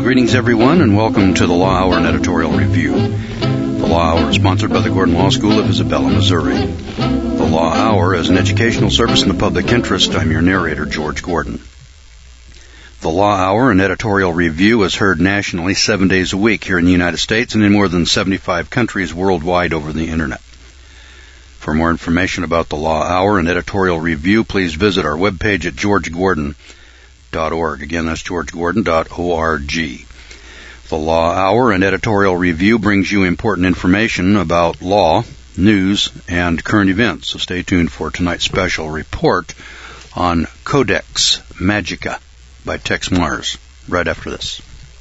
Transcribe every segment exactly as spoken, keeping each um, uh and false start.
Greetings, everyone, and welcome to the Law Hour and Editorial Review. The Law Hour is sponsored by the Gordon Law School of Isabella, Missouri. The Law Hour is an educational service in the public interest. I'm your narrator, George Gordon. The Law Hour and Editorial Review is heard nationally seven days a week here in the United States and in more than seventy-five countries worldwide over the Internet. For more information about the Law Hour and Editorial Review, please visit our webpage at george gordon dot org. Again, that's george gordon dot org. The Law Hour and Editorial Review brings you important information about law, news, and current events. So stay tuned for tonight's special report on Codex Magica by Tex Mars right after this.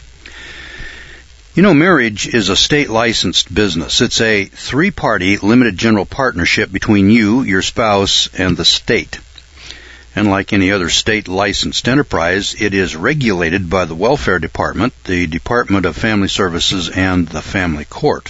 You know, marriage is a state-licensed business. It's a three-party limited general partnership between you, your spouse, and the state. And like any other state-licensed enterprise, it is regulated by the Welfare Department, the Department of Family Services, and the Family Court.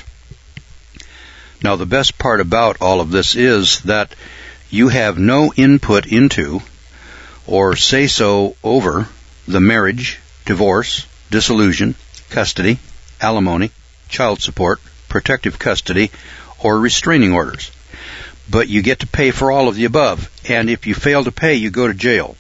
Now, the best part about all of this is that you have no input into or say-so over the marriage, divorce, dissolution, custody, alimony, child support, protective custody, or restraining orders. But you get to pay for all of the above, and if you fail to pay, you go to jail.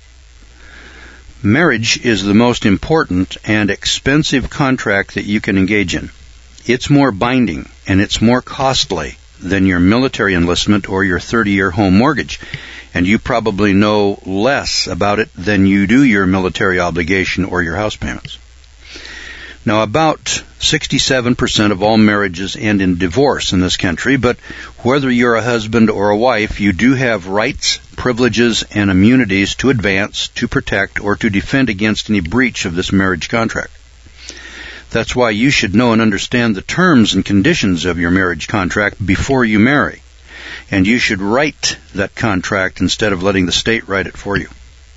Marriage is the most important and expensive contract that you can engage in. It's more binding, and it's more costly than your military enlistment or your thirty-year home mortgage, and you probably know less about it than you do your military obligation or your house payments. Now, about sixty-seven percent of all marriages end in divorce in this country, but whether you're a husband or a wife, you do have rights, privileges, and immunities to advance, to protect, or to defend against any breach of this marriage contract. That's why you should know and understand the terms and conditions of your marriage contract before you marry. And you should write that contract instead of letting the state write it for you.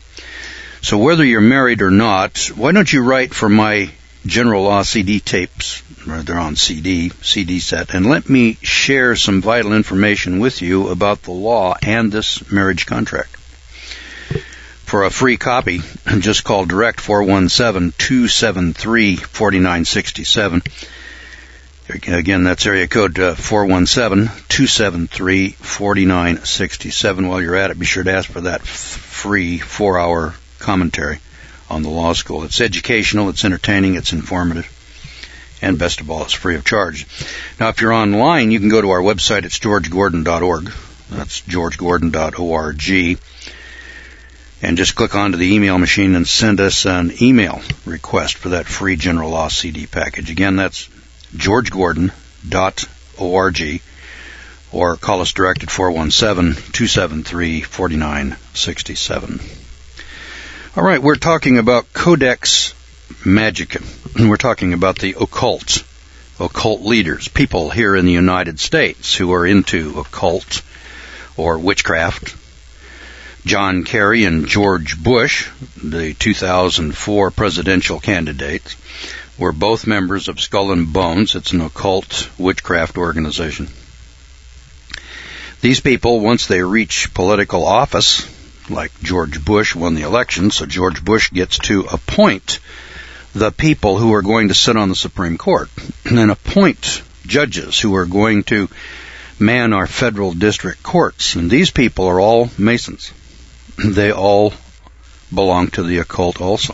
So whether you're married or not, why don't you write for my General Law C D tapes, or they're on C D, C D set, and let me share some vital information with you about the law and this marriage contract. For a free copy, just call direct four one seven, two seven three, four nine six seven. Again, that's area code uh, four one seven, two seven three, four nine six seven. While you're at it, be sure to ask for that f- free four-hour commentary on the law school. It's educational, it's entertaining, it's informative, and best of all, it's free of charge. Now, if you're online, you can go to our website. It's george gordon dot org. That's george gordon dot org. And just click onto the email machine and send us an email request for that free General Law C D package. Again, that's george gordon dot org, or call us direct at four one seven, two seven three, four nine six seven. All right, we're talking about Codex Magica. We're talking about the occult, occult leaders, people here in the United States who are into occult or witchcraft. John Kerry and George Bush, the two thousand four presidential candidates, were both members of Skull and Bones. It's an occult witchcraft organization. These people, once they reach political office, like George Bush won the election, so George Bush gets to appoint the people who are going to sit on the Supreme Court, and then appoint judges who are going to man our federal district courts. And these people are all Masons. They all belong to the occult also.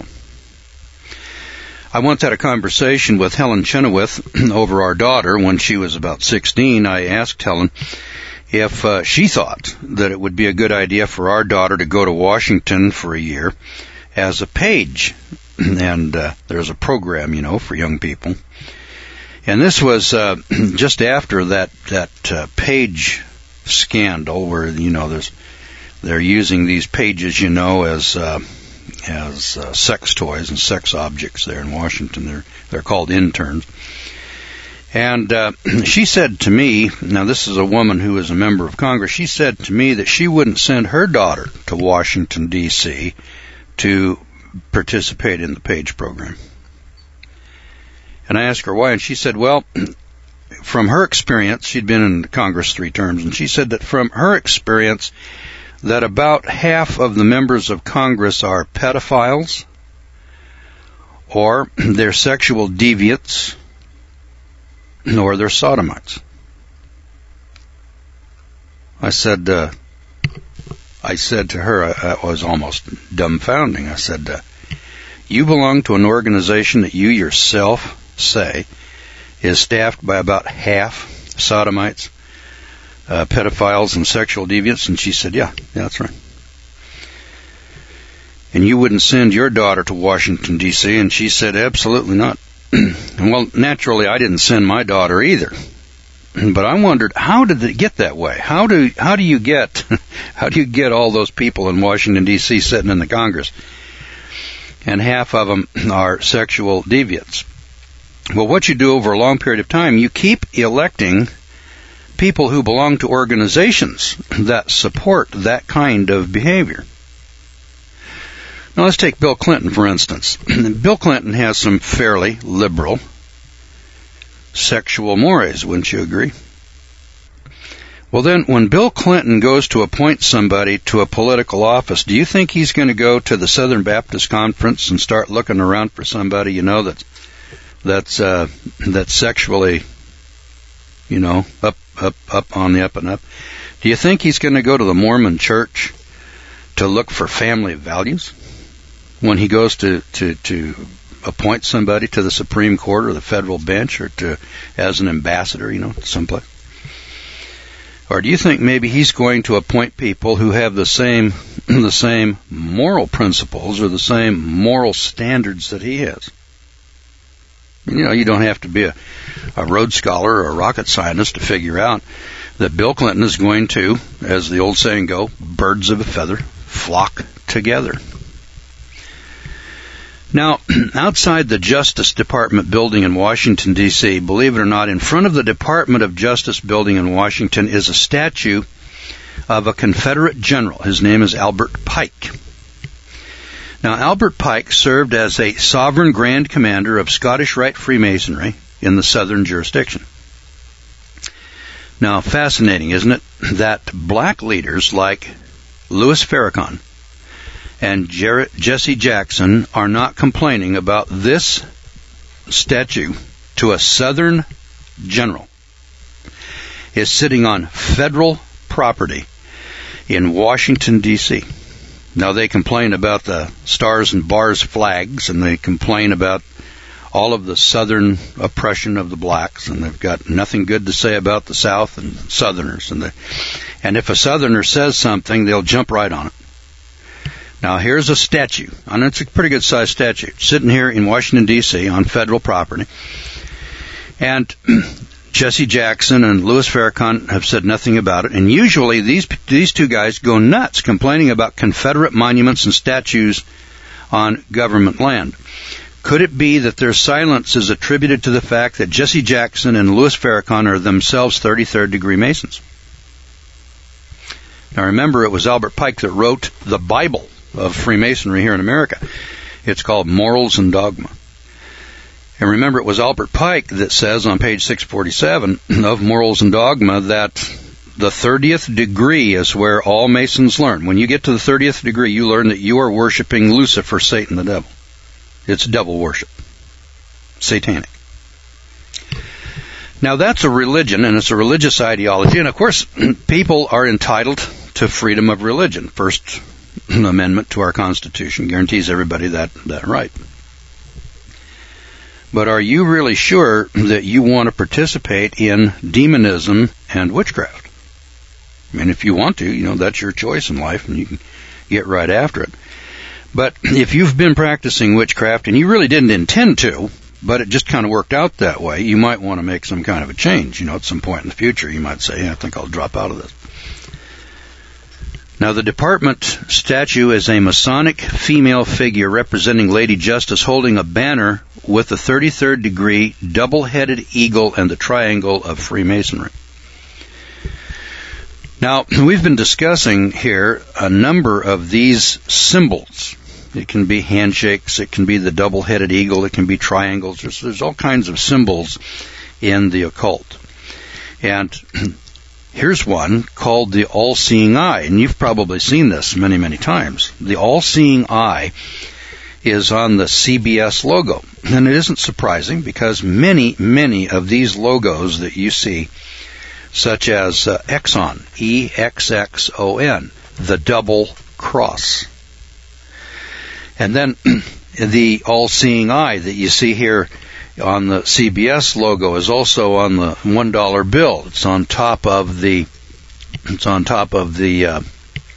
I once had a conversation with Helen Chenoweth over our daughter when she was about sixteen. I asked Helen if uh, she thought that it would be a good idea for our daughter to go to Washington for a year as a page. And uh, there's a program, you know, for young people. And this was uh, just after that, that uh, page scandal where, you know, there's, they're using these pages, you know, as uh, as uh, sex toys and sex objects there in Washington. They're, they're called interns. And uh, she said to me, now this is a woman who is a member of Congress, she said to me that she wouldn't send her daughter to Washington, D C to participate in the PAGE program. And I asked her why, and she said, well, from her experience, she'd been in Congress three terms, and she said that from her experience, that about half of the members of Congress are pedophiles or they're sexual deviants, or they're sodomites. I said, uh, I said to her, I, I was almost dumbfounding. I said, uh, you belong to an organization that you yourself say is staffed by about half sodomites, uh, pedophiles, and sexual deviants? And she said, yeah, yeah, that's right. And you wouldn't send your daughter to Washington, D C? And she said, absolutely not. Well, naturally, I didn't send my daughter either. But I wondered, how did it get that way? How do how do you get how do you get all those people in Washington, D C sitting in the Congress, and half of them are sexual deviants? Well, what you do over a long period of time, you keep electing people who belong to organizations that support that kind of behavior. Now, let's take Bill Clinton, for instance. Bill Clinton has some fairly liberal sexual mores, wouldn't you agree? Well, then, when Bill Clinton goes to appoint somebody to a political office, do you think he's going to go to the Southern Baptist Conference and start looking around for somebody, you know, that's that's uh, that's sexually, you know, up up up on the up and up? Do you think he's going to go to the Mormon Church to look for family values when he goes to to to appoint somebody to the Supreme Court or the federal bench, or to as an ambassador, you know, someplace? Or do you think maybe he's going to appoint people who have the same the same moral principles or the same moral standards that he has? You know, you don't have to be a, a Rhodes Scholar or a rocket scientist to figure out that Bill Clinton is going to, as the old saying go, birds of a feather flock together. Now, outside the Justice Department building in Washington, D C, believe it or not, in front of the Department of Justice building in Washington is a statue of a Confederate general. His name is Albert Pike. Now, Albert Pike served as a sovereign grand commander of Scottish Rite Freemasonry in the southern jurisdiction. Now, fascinating, isn't it, that black leaders like Louis Farrakhan and Jer- Jesse Jackson are not complaining about this statue to a Southern general is sitting on federal property in Washington, D C. Now, they complain about the stars and bars flags, and they complain about all of the Southern oppression of the blacks, and they've got nothing good to say about the South and Southerners. And, they, and if a Southerner says something, they'll jump right on it. Now, here's a statue, and it's a pretty good-sized statue, sitting here in Washington, D C on federal property. And Jesse Jackson and Louis Farrakhan have said nothing about it. And usually these these two guys go nuts complaining about Confederate monuments and statues on government land. Could it be that their silence is attributed to the fact that Jesse Jackson and Louis Farrakhan are themselves thirty-third degree Masons? Now, remember, it was Albert Pike that wrote the Bible of Freemasonry here in America. It's called Morals and Dogma. And remember, it was Albert Pike that says on page six forty-seven of Morals and Dogma that the thirtieth degree is where all Masons learn. When you get to the thirtieth degree, you learn that you are worshiping Lucifer, Satan, the devil. It's devil worship. Satanic. Now, that's a religion, and it's a religious ideology. And, of course, people are entitled to freedom of religion. First Amendment to our Constitution guarantees everybody that, that right. But are you really sure that you want to participate in demonism and witchcraft? I mean, if you want to, you know, that's your choice in life, and you can get right after it. But if you've been practicing witchcraft and you really didn't intend to, but it just kind of worked out that way, you might want to make some kind of a change. You know, at some point in the future, you might say, I think I'll drop out of this. Now, the department statue is a Masonic female figure representing Lady Justice holding a banner with the thirty-third degree, double-headed eagle, and the triangle of Freemasonry. Now, we've been discussing here a number of these symbols. It can be handshakes, it can be the double-headed eagle, it can be triangles. There's, there's all kinds of symbols in the occult. And here's one called the all-seeing eye, and you've probably seen this many, many times. The all-seeing eye is on the C B S logo. And it isn't surprising because many, many of these logos that you see, such as uh, Exxon, E X X O N, the double cross. And then the all-seeing eye that you see here on the C B S logo is also on the one dollar bill. It's on top of the it's on top of the uh,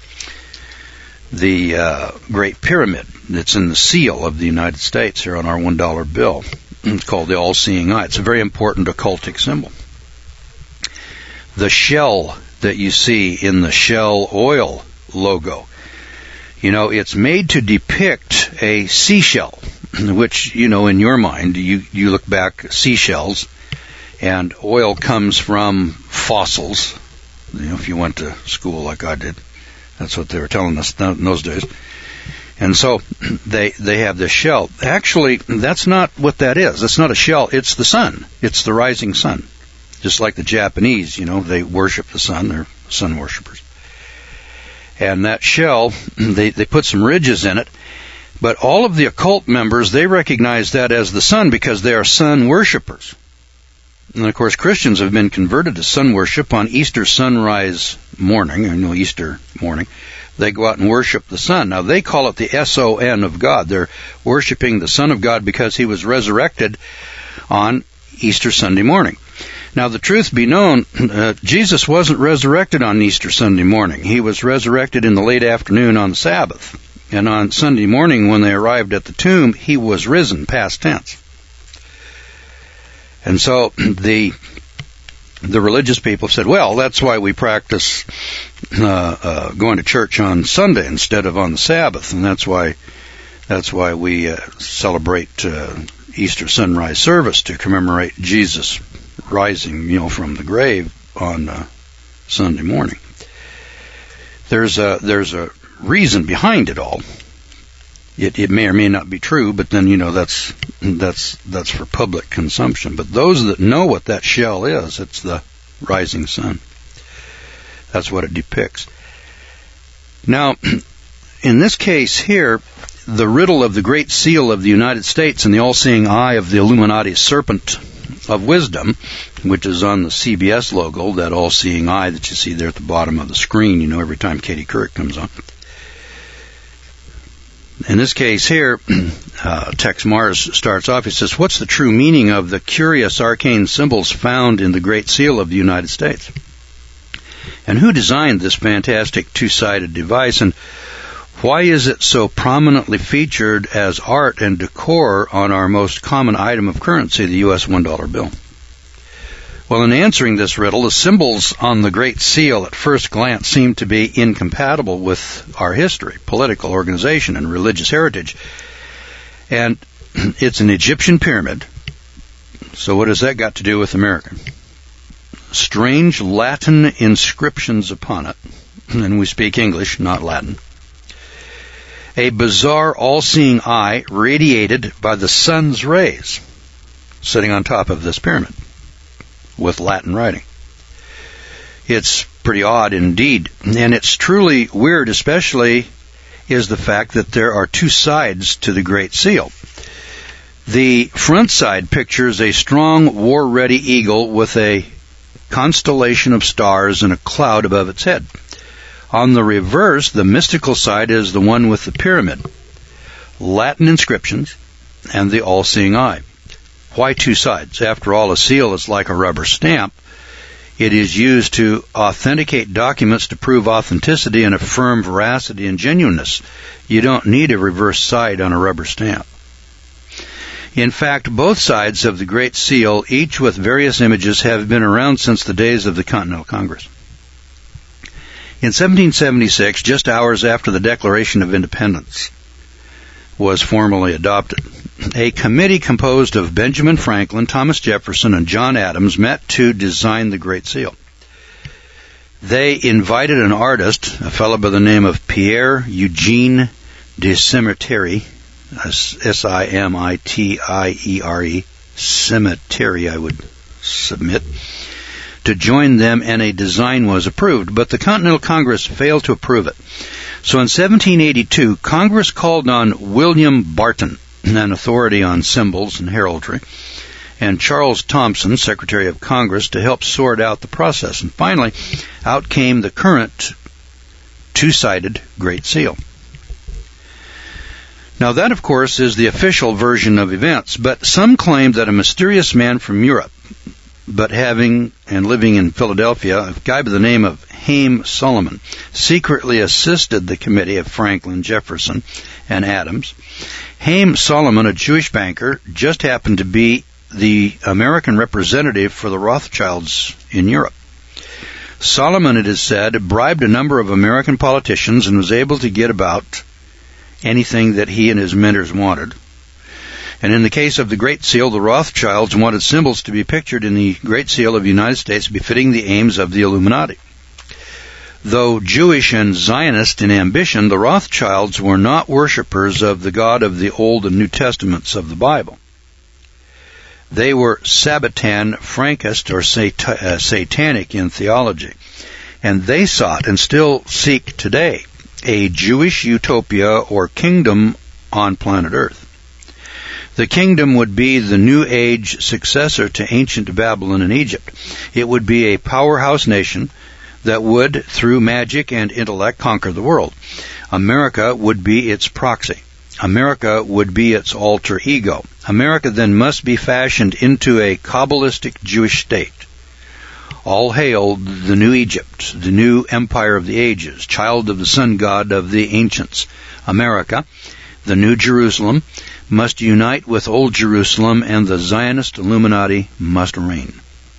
the uh, Great Pyramid. It's in the seal of the United States here on our one dollar bill. It's called the all-seeing eye. It's a very important occultic symbol. The shell that you see in the Shell Oil logo, you know, it's made to depict a seashell, which, you know, in your mind, you, you look back, seashells, and oil comes from fossils. You know, if you went to school like I did, that's what they were telling us in those days. And so they they have this shell. Actually, that's not what that is. It's not a shell. It's the sun. It's the rising sun. Just like the Japanese, you know, they worship the sun. They're sun worshipers. And that shell, they, they put some ridges in it. But all of the occult members, they recognize that as the sun because they are sun worshipers. And, of course, Christians have been converted to sun worship on Easter sunrise morning, or no, Easter morning. They go out and worship the sun. Now, they call it the S O N of God. They're worshiping the Son of God because he was resurrected on Easter Sunday morning. Now, the truth be known, uh, Jesus wasn't resurrected on Easter Sunday morning. He was resurrected in the late afternoon on the Sabbath. And on Sunday morning, when they arrived at the tomb, he was risen, past tense. And so the the religious people said, well, that's why we practice uh, uh, going to church on Sunday instead of on the Sabbath, and that's why that's why we uh, celebrate uh, Easter sunrise service to commemorate Jesus rising, you know, from the grave on uh, Sunday morning. There's a there's a reason behind it all. It, it may or may not be true, but then, you know, that's that's that's for public consumption. But those that know what that shell is, it's the rising sun. That's what it depicts. Now, in this case here, the riddle of the Great Seal of the United States and the all-seeing eye of the Illuminati serpent of wisdom, which is on the C B S logo, that all-seeing eye that you see there at the bottom of the screen, you know, every time Katie Couric comes on. In this case here, uh, Tex Mars starts off, he says, what's the true meaning of the curious arcane symbols found in the Great Seal of the United States? And who designed this fantastic two-sided device, and why is it so prominently featured as art and decor on our most common item of currency, the U S one dollar bill? Well, in answering this riddle, the symbols on the Great Seal at first glance seem to be incompatible with our history, political organization, and religious heritage. And it's an Egyptian pyramid. So what has that got to do with America? Strange Latin inscriptions upon it. And we speak English, not Latin. A bizarre all-seeing eye radiated by the sun's rays sitting on top of this pyramid, with Latin writing. It's pretty odd indeed, and it's truly weird, especially is the fact that there are two sides to the Great Seal. The front side pictures a strong, war-ready eagle with a constellation of stars and a cloud above its head. On the reverse, the mystical side is the one with the pyramid, Latin inscriptions, and the all-seeing eye. Why two sides? After all, a seal is like a rubber stamp. It is used to authenticate documents to prove authenticity and affirm veracity and genuineness. You don't need a reverse side on a rubber stamp. In fact, both sides of the Great Seal, each with various images, have been around since the days of the Continental Congress. In seventeen seventy-six, just hours after the Declaration of Independence was formally adopted, a committee composed of Benjamin Franklin, Thomas Jefferson, and John Adams met to design the Great Seal. They invited an artist, a fellow by the name of Pierre Eugene de Simatere, S I M I T I E R E, Simatere, I would submit, to join them, and a design was approved. But the Continental Congress failed to approve it. So in seventeen eighty-two, Congress called on William Barton, an authority on symbols and heraldry, and Charles Thomson, Secretary of Congress, to help sort out the process. And finally, out came the current two-sided Great Seal. Now that, of course, is the official version of events, but some claim that a mysterious man from Europe, but having and living in Philadelphia, a guy by the name of Haym Solomon, secretly assisted the committee of Franklin, Jefferson, and Adams. Haym Solomon, a Jewish banker, just happened to be the American representative for the Rothschilds in Europe. Solomon, it is said, bribed a number of American politicians and was able to get about anything that he and his mentors wanted. And in the case of the Great Seal, the Rothschilds wanted symbols to be pictured in the Great Seal of the United States befitting the aims of the Illuminati. Though Jewish and Zionist in ambition, the Rothschilds were not worshippers of the God of the Old and New Testaments of the Bible. They were Sabbatean, Frankist, or sat- uh, satanic in theology. And they sought, and still seek today, a Jewish utopia or kingdom on planet Earth. The kingdom would be the New Age successor to ancient Babylon and Egypt. It would be a powerhouse nation that would, through magic and intellect, conquer the world. America would be its proxy. America would be its alter ego. America then must be fashioned into a Kabbalistic Jewish state. All hail the new Egypt, the new empire of the ages, child of the sun god of the ancients. America, the new Jerusalem, must unite with old Jerusalem, and the Zionist Illuminati must reign.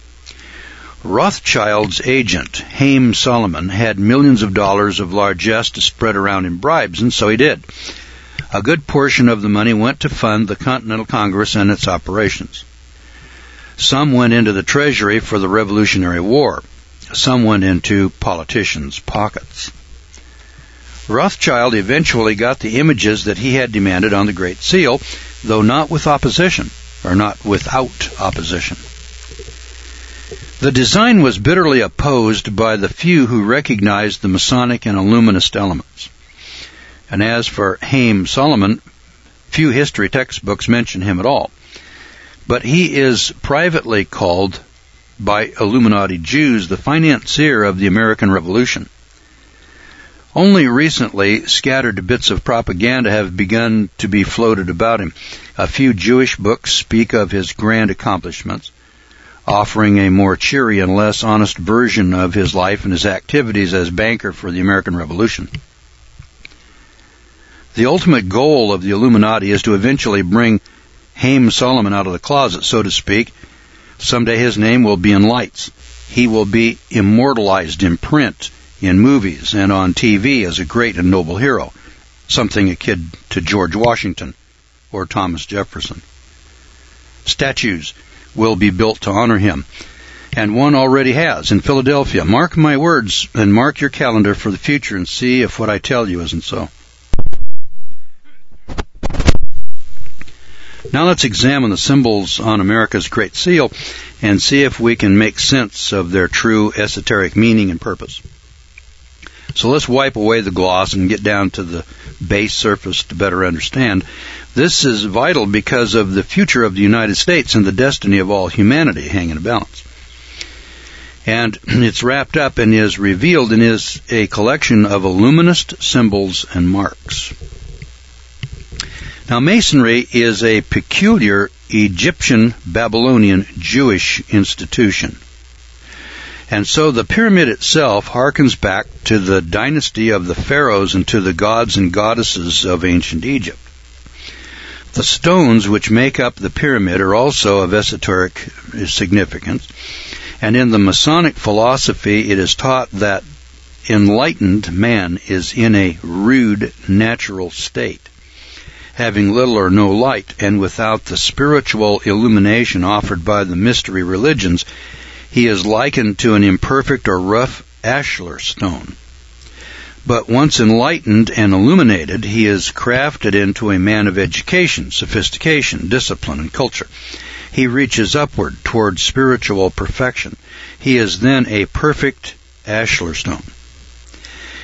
Rothschild's agent, Haym Solomon, had millions of dollars of largesse to spread around in bribes, and so he did. A good portion of the money went to fund the Continental Congress and its operations. Some went into the Treasury for the Revolutionary War. Some went into politicians' pockets. Rothschild eventually got the images that he had demanded on the Great Seal, though not with opposition, or not without opposition. The design was bitterly opposed by the few who recognized the Masonic and Illuminist elements. And as for Haym Solomon, few history textbooks mention him at all. But he is privately called by Illuminati Jews the financier of the American Revolution. Only recently, scattered bits of propaganda have begun to be floated about him. A few Jewish books speak of his grand accomplishments, offering a more cheery and less honest version of his life and his activities as banker for the American Revolution. The ultimate goal of the Illuminati is to eventually bring Haym Solomon out of the closet, so to speak. Someday his name will be in lights. He will be immortalized in print, in movies, and on T V as a great and noble hero, something akin to George Washington or Thomas Jefferson. Statues will be built to honor him, and one already has in Philadelphia. Mark my words and mark your calendar for the future and see if what I tell you isn't so. Now let's examine the symbols on America's Great Seal and see if we can make sense of their true esoteric meaning and purpose. So let's wipe away the gloss and get down to the base surface to better understand. This is vital because of the future of the United States and the destiny of all humanity hang in a balance. And it's wrapped up and is revealed and is a collection of illuminist symbols and marks. Now, Masonry is a peculiar Egyptian, Babylonian, Jewish institution. And so the pyramid itself harkens back to the dynasty of the pharaohs and to the gods and goddesses of ancient Egypt. The stones which make up the pyramid are also of esoteric significance. And in the Masonic philosophy, it is taught that enlightened man is in a rude natural state, having little or no light, and without the spiritual illumination offered by the mystery religions, he is likened to an imperfect or rough ashlar stone. But once enlightened and illuminated, he is crafted into a man of education, sophistication, discipline, and culture. He reaches upward toward spiritual perfection. He is then a perfect ashlar stone.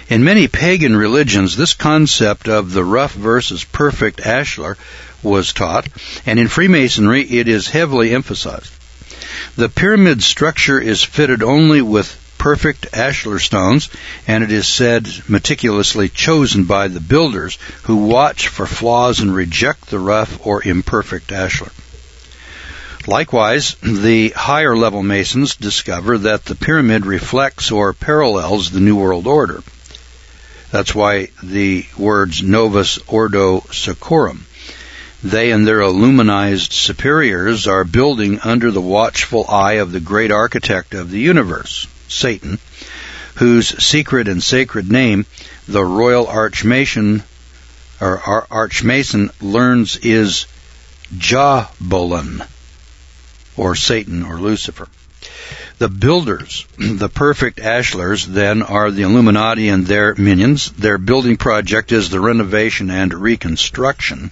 In many pagan religions, this concept of the rough versus perfect ashlar was taught, and in Freemasonry it is heavily emphasized. The pyramid structure is fitted only with perfect ashlar stones, and it is said meticulously chosen by the builders who watch for flaws and reject the rough or imperfect ashlar. Likewise, the higher level Masons discover that the pyramid reflects or parallels the New World Order. That's why the words Novus Ordo Seclorum. They and their illuminized superiors are building under the watchful eye of the great architect of the universe, Satan, whose secret and sacred name the Royal Archmason, or Ar- Archmason learns is Jabolon, or Satan, or Lucifer. The builders, the perfect ashlars, then, are the Illuminati and their minions. Their building project is the renovation and reconstruction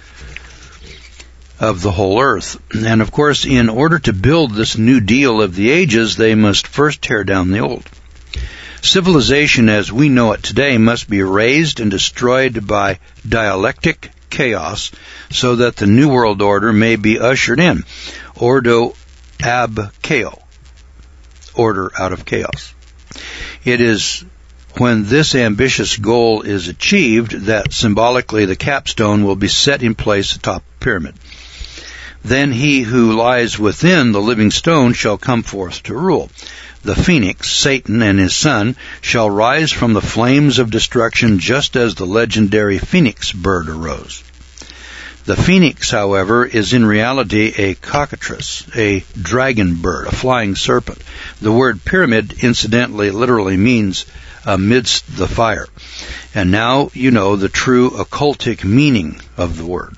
of the whole earth. And of course, in order to build this new deal of the ages, they must first tear down the old. Civilization as we know it today must be razed and destroyed by dialectic chaos so that the New World Order may be ushered in. Ordo ab chao. Order out of chaos. It is when this ambitious goal is achieved that symbolically the capstone will be set in place atop the pyramid. Then he who lies within the living stone shall come forth to rule. The phoenix, Satan, and his son shall rise from the flames of destruction just as the legendary phoenix bird arose. The phoenix, however, is in reality a cockatrice, a dragon bird, a flying serpent. The word pyramid, incidentally, literally means amidst the fire. And now you know the true occultic meaning of the word.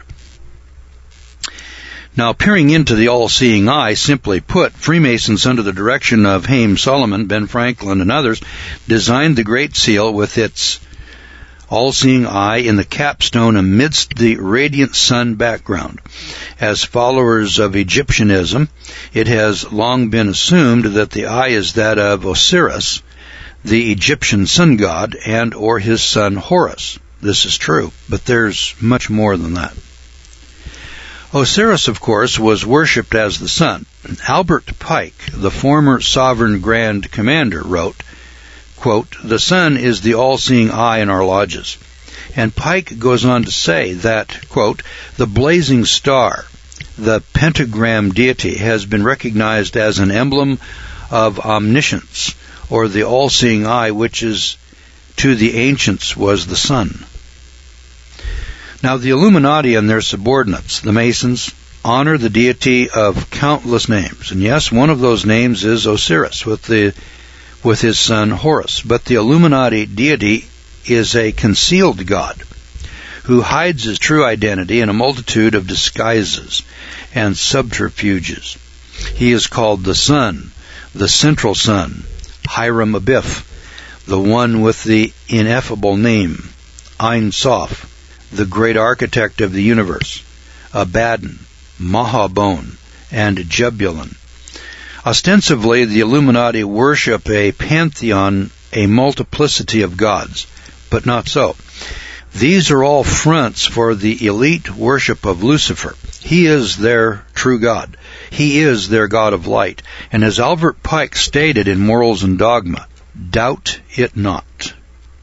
Now, peering into the all-seeing eye, simply put, Freemasons under the direction of Haym Solomon, Ben Franklin, and others, designed the Great Seal with its all-seeing eye in the capstone amidst the radiant sun background. As followers of Egyptianism, it has long been assumed that the eye is that of Osiris, the Egyptian sun god, and or his son Horus. This is true, but there's much more than that. Osiris, of course, was worshipped as the sun. Albert Pike, the former Sovereign Grand Commander, wrote, quote, "The sun is the all-seeing eye in our lodges." And Pike goes on to say that, quote, "The blazing star, the pentagram deity, has been recognized as an emblem of omniscience, or the all-seeing eye, which is to the ancients was the sun." Now, the Illuminati and their subordinates, the Masons, honor the deity of countless names. And yes, one of those names is Osiris, with the with his son Horus. But the Illuminati deity is a concealed god who hides his true identity in a multitude of disguises and subterfuges. He is called the Sun, the Central Sun, Hiram Abiff, the one with the ineffable name, Ein Sof, the great architect of the universe, Abaddon, Mahabon, and Jebulon. Ostensibly, the Illuminati worship a pantheon, a multiplicity of gods, but not so. These are all fronts for the elite worship of Lucifer. He is their true God. He is their God of light. And as Albert Pike stated in Morals and Dogma, doubt it not.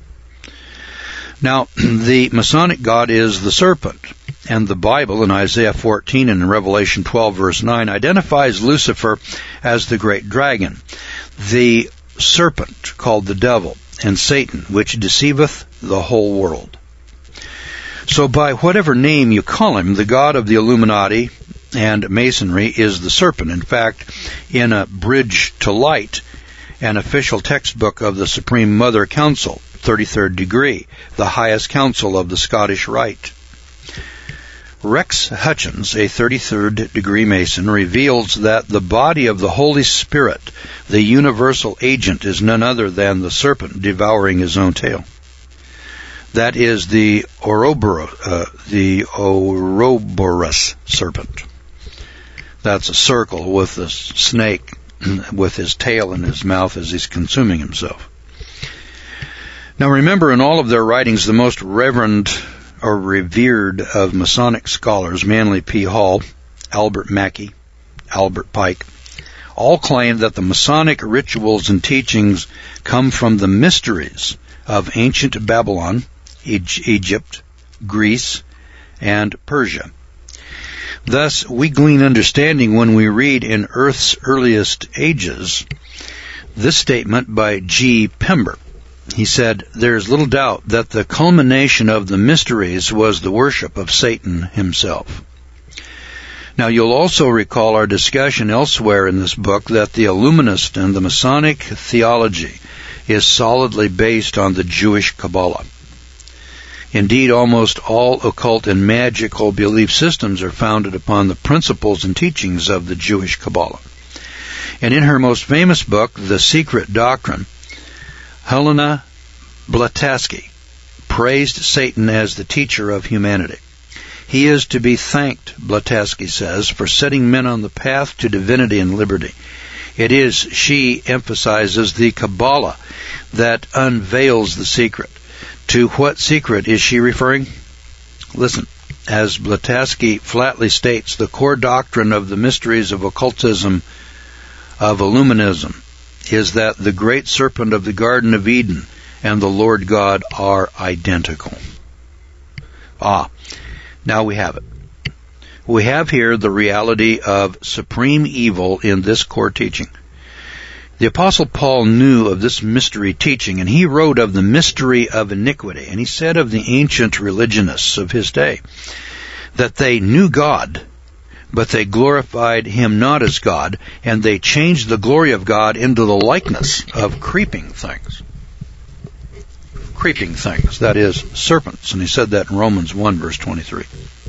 Now, the Masonic God is the serpent, and the Bible in Isaiah fourteen and in Revelation twelve verse nine identifies Lucifer as the great dragon, the serpent called the devil, and Satan, which deceiveth the whole world. So by whatever name you call him, the God of the Illuminati and Masonry is the serpent. In fact, in a Bridge to Light, an official textbook of the Supreme Mother Council, thirty-third degree, the highest council of the Scottish Rite, Rex Hutchins, a thirty-third degree Mason, reveals that the body of the Holy Spirit, the universal agent, is none other than the serpent devouring his own tail. That is the Ouroboros, uh, the Ouroboros serpent. That's a circle with a snake with his tail in his mouth as he's consuming himself. Now remember, in all of their writings, the most reverend or revered of Masonic scholars, Manly P. Hall, Albert Mackey, Albert Pike, all claim that the Masonic rituals and teachings come from the mysteries of ancient Babylon, Egypt, Greece, and Persia. Thus, we glean understanding when we read in Earth's Earliest Ages this statement by G. Pember. He said, "There is little doubt that the culmination of the mysteries was the worship of Satan himself." Now, you'll also recall our discussion elsewhere in this book that the Illuminist and the Masonic theology is solidly based on the Jewish Kabbalah. Indeed, almost all occult and magical belief systems are founded upon the principles and teachings of the Jewish Kabbalah. And in her most famous book, The Secret Doctrine, Helena Blavatsky praised Satan as the teacher of humanity. He is to be thanked, Blavatsky says, for setting men on the path to divinity and liberty. It is, she emphasizes, the Kabbalah that unveils the secret. To what secret is she referring? Listen, as Blavatsky flatly states, the core doctrine of the mysteries of occultism, of Illuminism, is that the great serpent of the Garden of Eden and the Lord God are identical. Ah, now we have it. We have here the reality of supreme evil in this core teaching. The Apostle Paul knew of this mystery teaching, and he wrote of the mystery of iniquity, and he said of the ancient religionists of his day that they knew God, but they glorified him not as God, and they changed the glory of God into the likeness of creeping things. Creeping things, that is, serpents. And he said that in Romans one, verse twenty-three.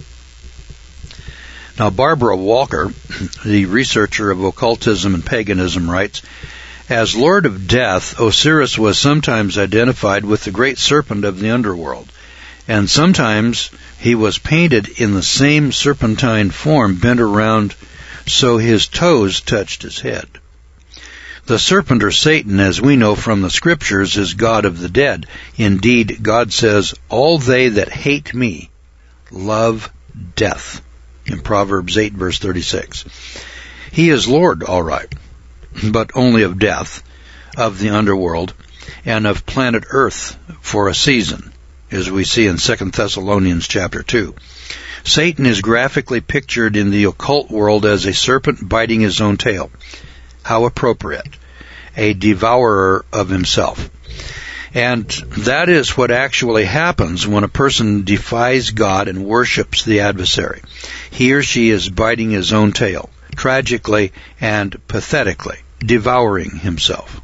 Now, Barbara Walker, the researcher of occultism and paganism, writes, "As Lord of Death, Osiris was sometimes identified with the great serpent of the underworld, and sometimes he was painted in the same serpentine form, bent around so his toes touched his head. The serpent, or Satan, as we know from the Scriptures, is God of the dead. Indeed, God says, 'All they that hate me love death,' in Proverbs eight, verse thirty-six. He is Lord, all right, but only of death, of the underworld, and of planet Earth for a season, as we see in Second Thessalonians chapter two. Satan is graphically pictured in the occult world as a serpent biting his own tail. How appropriate. A devourer of himself. And that is what actually happens when a person defies God and worships the adversary. He or she is biting his own tail, tragically and pathetically, devouring himself.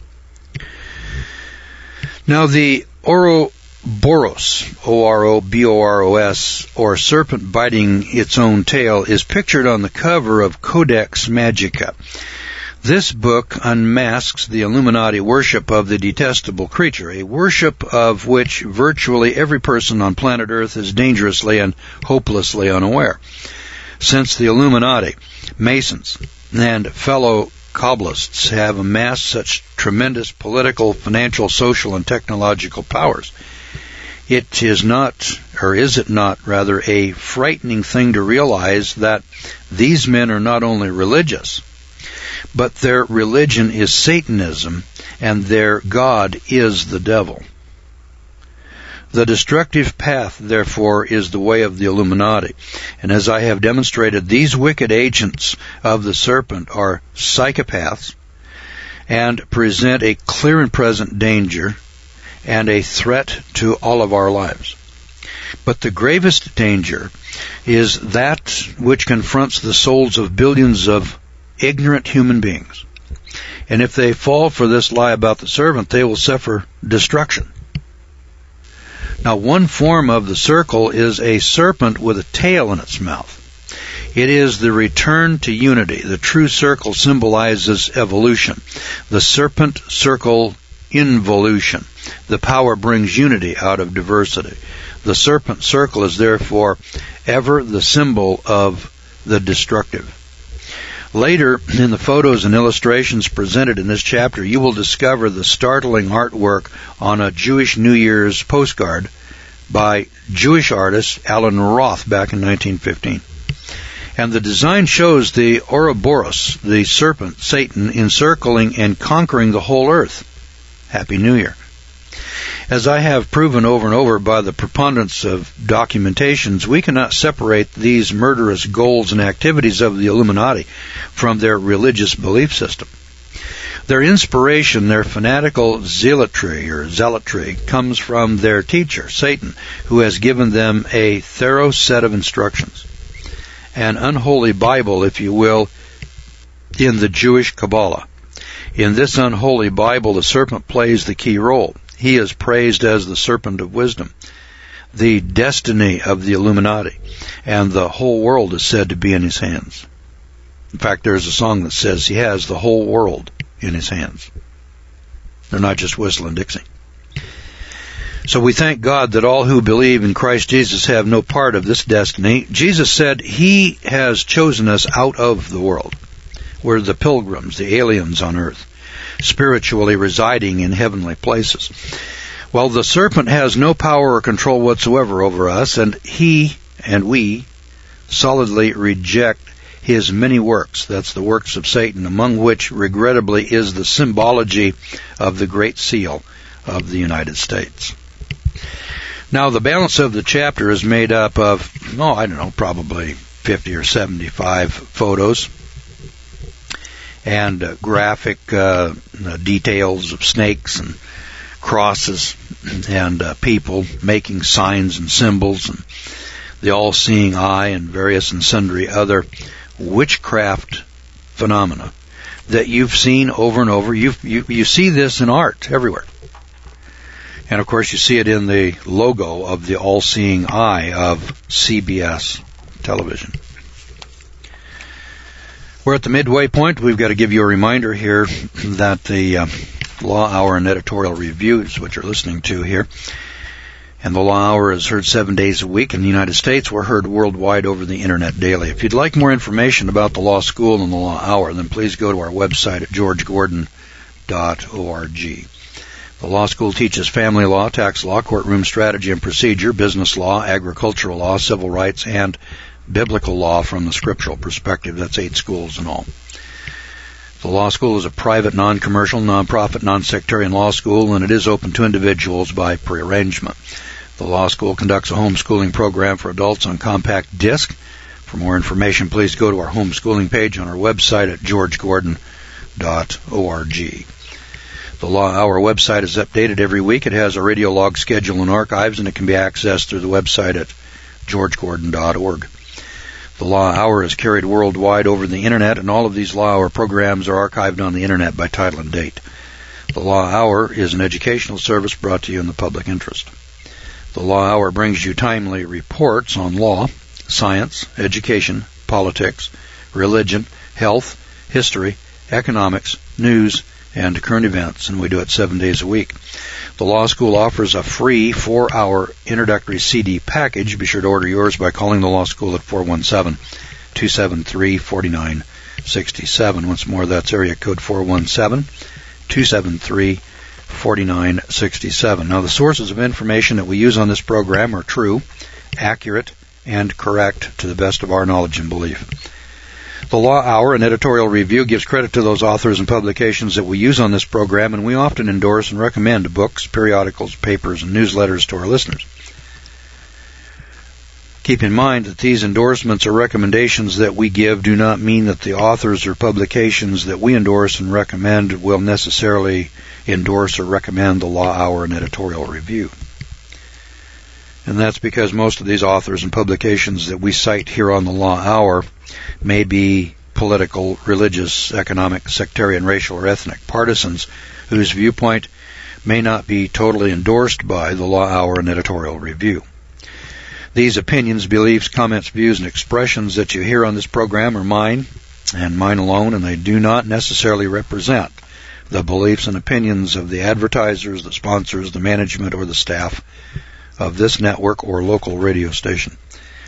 Now the Ouroboros, O R O B O R O S, or serpent biting its own tail, is pictured on the cover of Codex Magica. This book unmasks the Illuminati worship of the detestable creature, a worship of which virtually every person on planet Earth is dangerously and hopelessly unaware. Since the Illuminati, Masons, and fellow Kabbalists have amassed such tremendous political, financial, social, and technological powers, it is not, or is it not, rather, a frightening thing to realize that these men are not only religious, but their religion is Satanism, and their God is the devil. The destructive path, therefore, is the way of the Illuminati. And as I have demonstrated, these wicked agents of the serpent are psychopaths and present a clear and present danger and a threat to all of our lives. But the gravest danger is that which confronts the souls of billions of ignorant human beings. And if they fall for this lie about the serpent, they will suffer destruction. Now, one form of the circle is a serpent with a tail in its mouth. It is the return to unity. The true circle symbolizes evolution. The serpent circle involution. The power brings unity out of diversity. The serpent circle is therefore ever the symbol of the destructive. Later, in the photos and illustrations presented in this chapter, you will discover the startling artwork on a Jewish New Year's postcard by Jewish artist Alan Roth back in nineteen fifteen. And the design shows the Ouroboros, the serpent, Satan, encircling and conquering the whole earth. Happy New Year. As I have proven over and over by the preponderance of documentations, we cannot separate these murderous goals and activities of the Illuminati from their religious belief system. Their inspiration, their fanatical zealotry or zealotry, comes from their teacher, Satan, who has given them a thorough set of instructions. An unholy Bible, if you will, in the Jewish Kabbalah. In this unholy Bible, the serpent plays the key role. He is praised as the serpent of wisdom, the destiny of the Illuminati, and the whole world is said to be in his hands. In fact, there's a song that says he has the whole world in his hands. They're not just whistling Dixie. So we thank God that all who believe in Christ Jesus have no part of this destiny. Jesus said he has chosen us out of the world. We're the pilgrims, the aliens on earth, spiritually residing in heavenly places. Well, the serpent has no power or control whatsoever over us, and he and we solidly reject his many works. That's the works of Satan, among which, regrettably, is the symbology of the Great Seal of the United States. Now, the balance of the chapter is made up of, oh, I don't know, probably fifty or seventy-five photos and uh, graphic uh, uh, details of snakes and crosses and uh, people making signs and symbols and the all-seeing eye and various and sundry other witchcraft phenomena that you've seen over and over. You've, you you see this in art everywhere. And, of course, you see it in the logo of the all-seeing eye of C B S television. We're at the midway point. We've got to give you a reminder here that the uh, Law Hour and editorial reviews, which you're listening to here, and the Law Hour is heard seven days a week in the United States. We're heard worldwide over the Internet daily. If you'd like more information about the Law School and the Law Hour, then please go to our website at george gordon dot org. The Law School teaches family law, tax law, courtroom strategy and procedure, business law, agricultural law, civil rights, and biblical law from the scriptural perspective. That's eight schools in all. The Law School is a private, non-commercial, non-profit, non-sectarian law school, and it is open to individuals by prearrangement. The Law School conducts a homeschooling program for adults on compact disc. For more information, please go to our homeschooling page on our website at george gordon dot org. The Law Hour website is updated every week. It has a radio log schedule and archives, and it can be accessed through the website at george gordon dot org. The Law Hour is carried worldwide over the Internet, and all of these Law Hour programs are archived on the Internet by title and date. The Law Hour is an educational service brought to you in the public interest. The Law Hour brings you timely reports on law, science, education, politics, religion, health, history, economics, news, and current events, and we do it seven days a week. The Law School offers a free four-hour introductory C D package. Be sure to order yours by calling the Law School at four one seven, two seven three, four nine six seven. Once more, that's area code four one seven, two seven three, four nine six seven. Now, the sources of information that we use on this program are true, accurate, and correct to the best of our knowledge and belief. The Law Hour and editorial review gives credit to those authors and publications that we use on this program, and we often endorse and recommend books, periodicals, papers, and newsletters to our listeners. Keep in mind that these endorsements or recommendations that we give do not mean that the authors or publications that we endorse and recommend will necessarily endorse or recommend the Law Hour and editorial review. And that's because most of these authors and publications that we cite here on the Law Hour may be political, religious, economic, sectarian, racial, or ethnic partisans whose viewpoint may not be totally endorsed by the Law Hour and editorial review. These opinions, beliefs, comments, views, and expressions that you hear on this program are mine and mine alone, and they do not necessarily represent the beliefs and opinions of the advertisers, the sponsors, the management, or the staff of this network or local radio station.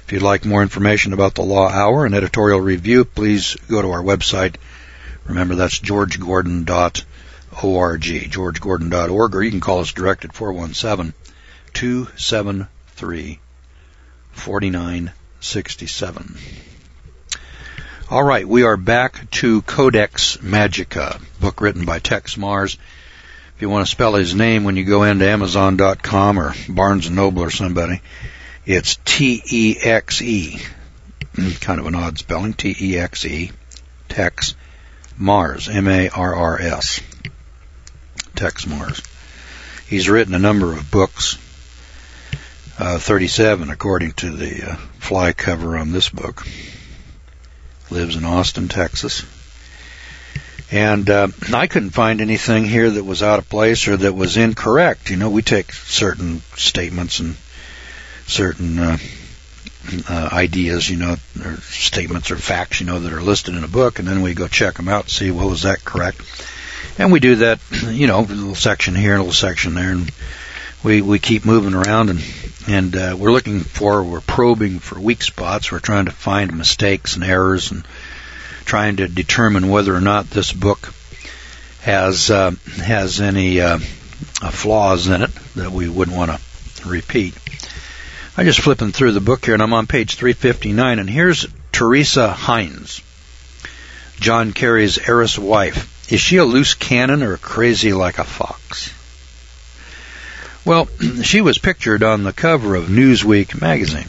If you'd like more information about the Law Hour and editorial review, please go to our website. Remember, that's george gordon dot org, george gordon dot org, or you can call us direct at four one seven, two seven three, four nine six seven. All right, we are back to Codex Magica, book written by Tex Mars. If you want to spell his name when you go into amazon dot com or Barnes and Noble or somebody, it's T E X E. Kind of an odd spelling, T E X E, Tex Mars, M A R R S. Tex Mars. He's written a number of books, uh, thirty-seven according to the uh, fly cover on this book. Lives in Austin, Texas. And uh, I couldn't find anything here that was out of place or that was incorrect. You know, we take certain statements and certain uh, uh, ideas, you know, or statements or facts, you know, that are listed in a book, and then we go check them out and see, well, was that correct? And we do that, you know, a little section here, a little section there, and we we keep moving around, and and uh, we're looking for, we're probing for weak spots. We're trying to find mistakes and errors, and trying to determine whether or not this book has uh, has any uh, flaws in it that we wouldn't want to repeat. I'm just flipping through the book here, and I'm on page three fifty-nine, and here's Teresa Heinz, John Kerry's heiress wife. Is she a loose cannon or crazy like a fox? Well, she was pictured on the cover of Newsweek magazine.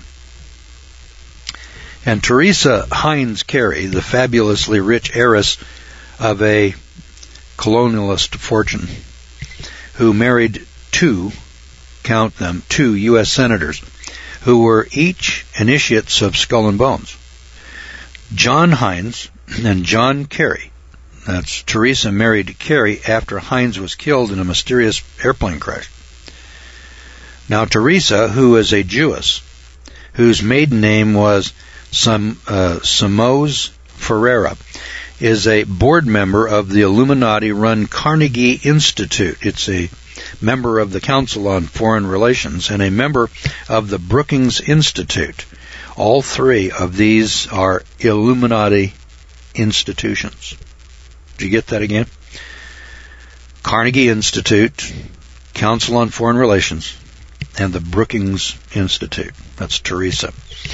And Teresa Heinz Kerry, the fabulously rich heiress of a colonialist fortune, who married two, count them, two U S senators, who were each initiates of Skull and Bones. John Heinz and John Kerry. That's Teresa married Kerry after Heinz was killed in a mysterious airplane crash. Now, Teresa, who is a Jewess, whose maiden name was Sam, uh, Samos Ferreira, is a board member of the Illuminati-run Carnegie Institute. It's a member of the Council on Foreign Relations and a member of the Brookings Institute. All three of these are Illuminati institutions. Did you get that again? Carnegie Institute, Council on Foreign Relations, and the Brookings Institute. That's Teresa.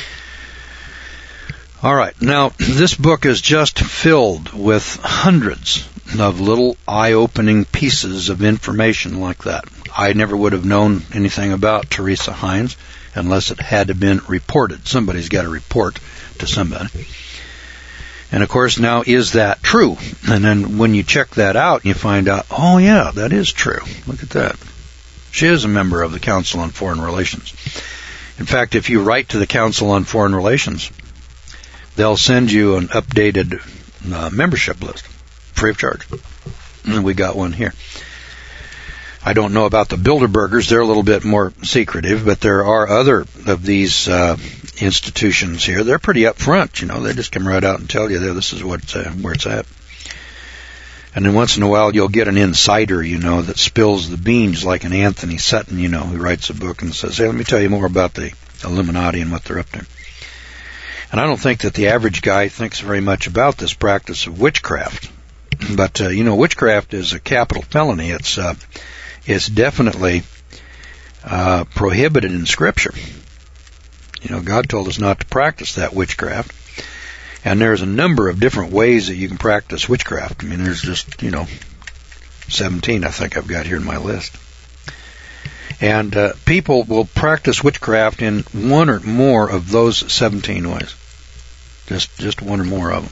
All right. Now, this book is just filled with hundreds of little eye-opening pieces of information like that. I never would have known anything about Teresa Heinz unless it had been reported. Somebody's got to report to somebody. And, of course, now, is that true? And then when you check that out, you find out, oh, yeah, that is true. Look at that. She is a member of the Council on Foreign Relations. In fact, if you write to the Council on Foreign Relations, they'll send you an updated uh, membership list, free of charge. And we got one here. I don't know about the Bilderbergers. They're a little bit more secretive, but there are other of these uh, institutions here. They're pretty upfront, you know. They just come right out and tell you, there, this is what, uh, where it's at. And then once in a while, you'll get an insider, you know, that spills the beans, like an Anthony Sutton, you know, who writes a book and says, hey, let me tell you more about the Illuminati and what they're up to. And I don't think that the average guy thinks very much about this practice of witchcraft. But, uh, you know, witchcraft is a capital felony. It's uh, it's definitely uh, prohibited in Scripture. You know, God told us not to practice that witchcraft. And there's a number of different ways that you can practice witchcraft. I mean, there's just, you know, seventeen I think I've got here in my list. And uh, people will practice witchcraft in one or more of those seventeen ways. Just just one or more of them.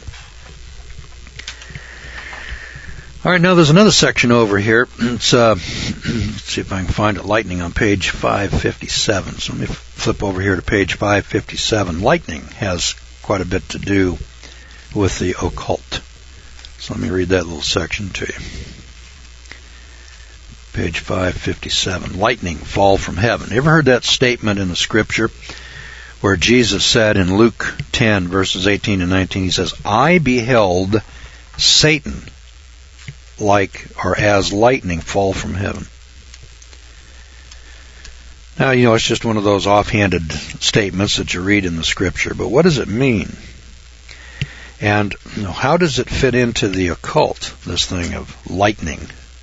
All right, now there's another section over here. It's uh, let's see if I can find it. Lightning on page five fifty-seven. So let me flip over here to page five fifty-seven. Lightning has quite a bit to do with the occult. So let me read that little section to you. Page five fifty-seven. Lightning fall from heaven. You ever heard that statement in the Scripture where Jesus said in Luke ten, verses eighteen and nineteen, he says, I beheld Satan like or as lightning fall from heaven. Now, you know, it's just one of those offhanded statements that you read in the Scripture, but what does it mean? And you know, how does it fit into the occult, this thing of lightning?